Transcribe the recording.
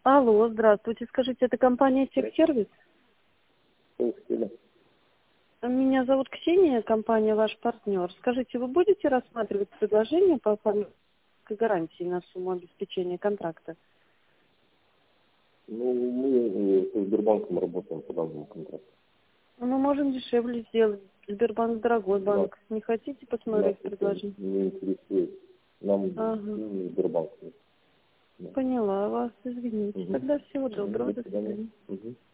Алло, здравствуйте. Скажите, это компания «Техсервис»? Меня зовут Ксения, компания «Ваш партнер». Скажите, вы будете рассматривать предложение по оформлению гарантии на сумму обеспечения контракта? Ну, мы со Сбербанком работаем по данному контракту. Мы можем дешевле сделать. Сбербанк дорогой Нас, банк. Не хотите нас посмотреть это предложение? не интересует. Нам Ага. Сбербанк. Да. Поняла вас, извините. Угу. Тогда всего доброго, До до свидания. свидания. Угу.